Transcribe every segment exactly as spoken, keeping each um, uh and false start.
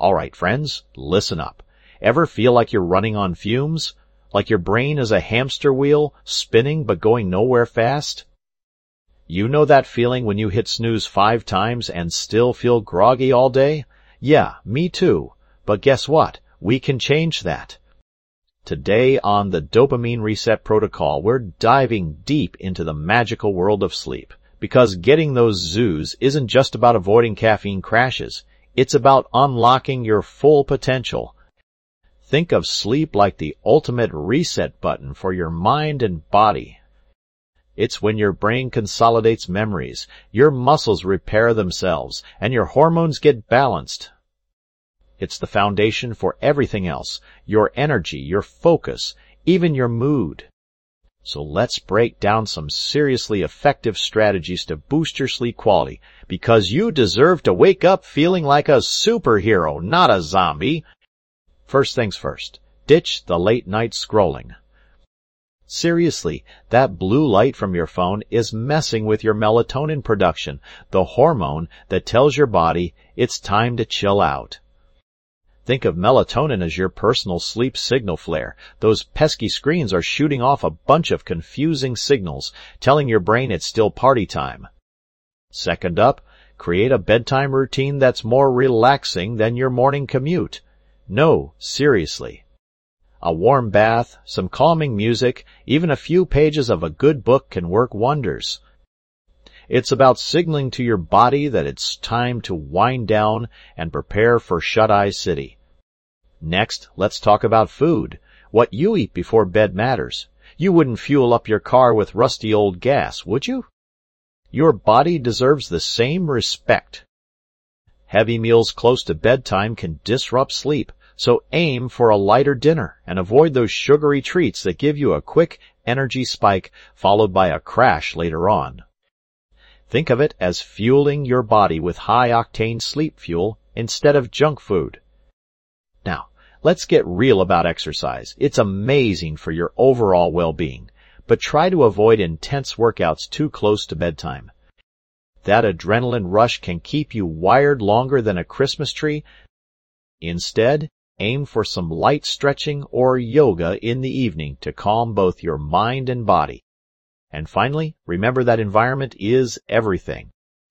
Alright friends, listen up. Ever feel like you're running on fumes? Like your brain is a hamster wheel, spinning but going nowhere fast? You know that feeling when you hit snooze five times and still feel groggy all day? Yeah, me too. But guess what? We can change that. Today on the Dopamine Reset Protocol, we're diving deep into the magical world of sleep. Because getting those zoos isn't just about avoiding caffeine crashes. It's about unlocking your full potential. Think of sleep like the ultimate reset button for your mind and body. It's when your brain consolidates memories, your muscles repair themselves, and your hormones get balanced. It's the foundation for everything else, your energy, your focus, even your mood. So let's break down some seriously effective strategies to boost your sleep quality, because you deserve to wake up feeling like a superhero, not a zombie. First things first, ditch the late night scrolling. Seriously, that blue light from your phone is messing with your melatonin production, the hormone that tells your body it's time to chill out. Think of melatonin as your personal sleep signal flare. Those pesky screens are shooting off a bunch of confusing signals, telling your brain it's still party time. Second up, create a bedtime routine that's more relaxing than your morning commute. No, seriously. A warm bath, some calming music, even a few pages of a good book can work wonders. It's about signaling to your body that it's time to wind down and prepare for Shut-Eye City. Next, let's talk about food. What you eat before bed matters. You wouldn't fuel up your car with rusty old gas, would you? Your body deserves the same respect. Heavy meals close to bedtime can disrupt sleep, so aim for a lighter dinner and avoid those sugary treats that give you a quick energy spike followed by a crash later on. Think of it as fueling your body with high-octane sleep fuel instead of junk food. Now, let's get real about exercise. It's amazing for your overall well-being, but try to avoid intense workouts too close to bedtime. That adrenaline rush can keep you wired longer than a Christmas tree. Instead, aim for some light stretching or yoga in the evening to calm both your mind and body. And finally, remember that environment is everything.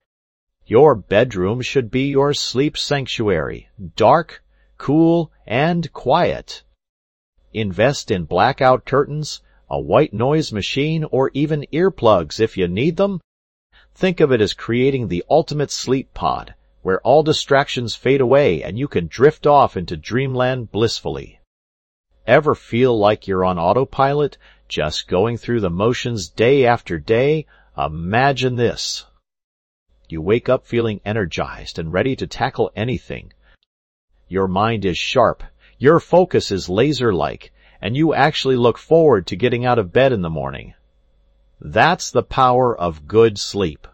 Your bedroom should be your sleep sanctuary, dark, cool, and quiet. Invest in blackout curtains, a white noise machine, or even earplugs if you need them. Think of it as creating the ultimate sleep pod, where all distractions fade away and you can drift off into dreamland blissfully. Ever feel like you're on autopilot, just going through the motions day after day? Imagine this. You wake up feeling energized and ready to tackle anything. Your mind is sharp, your focus is laser-like, and you actually look forward to getting out of bed in the morning. That's the power of good sleep.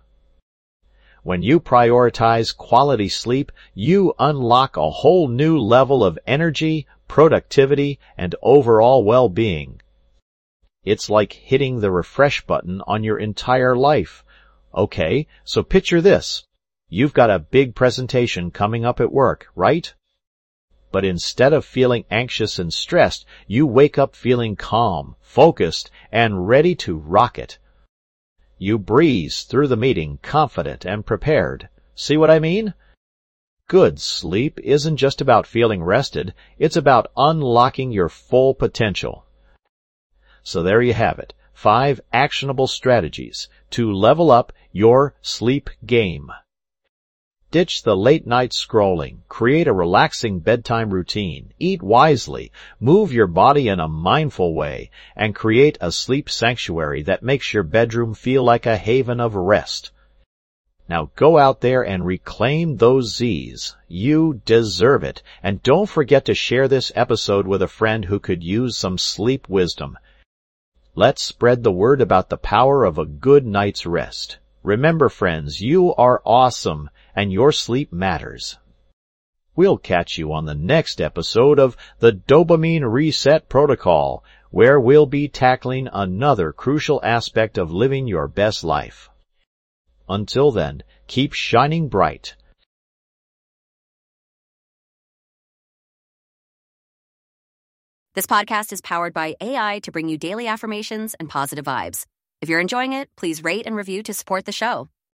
When you prioritize quality sleep, you unlock a whole new level of energy, productivity, and overall well-being. It's like hitting the refresh button on your entire life. Okay, so picture this. You've got a big presentation coming up at work, right? But instead of feeling anxious and stressed, you wake up feeling calm, focused, and ready to rock it. You breeze through the meeting confident and prepared. See what I mean? Good sleep isn't just about feeling rested, it's about unlocking your full potential. So there you have it, five actionable strategies to level up your sleep game. Ditch the late-night scrolling, create a relaxing bedtime routine, eat wisely, move your body in a mindful way, and create a sleep sanctuary that makes your bedroom feel like a haven of rest. Now go out there and reclaim those Z's. You deserve it. And don't forget to share this episode with a friend who could use some sleep wisdom. Let's spread the word about the power of a good night's rest. Remember, friends, you are awesome, and your sleep matters. We'll catch you on the next episode of the Dopamine Reset Protocol, where we'll be tackling another crucial aspect of living your best life. Until then, keep shining bright. This podcast is powered by A I to bring you daily affirmations and positive vibes. If you're enjoying it, please rate and review to support the show.